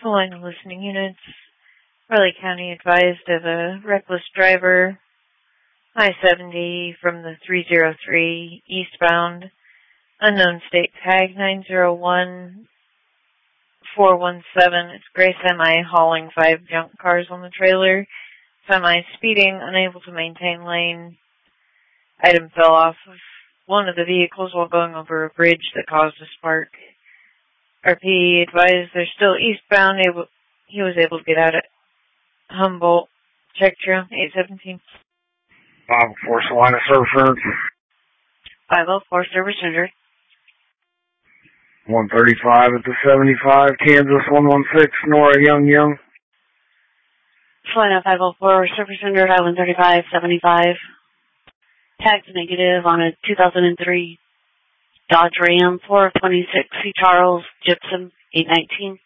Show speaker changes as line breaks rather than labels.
Line of listening units. Raleigh County advised of a reckless driver, I-70 from the 303 eastbound, unknown state tag 901417. It's gray semi hauling 5 junk cars on the trailer. Semi speeding, unable to maintain lane. Item fell off of one of the vehicles while going over a bridge that caused a spark. RP advised they're still eastbound. He was able to get out at Humboldt. Check trail 817.
504 Salina Service Center.
504 Service Center.
135 at the 75, Kansas 116, Nora Young.
Salina 504 Service Center, Highland 35, 75. Tagged negative on a 2003 Dodge Ram 426 C. Charles Gypsum 819.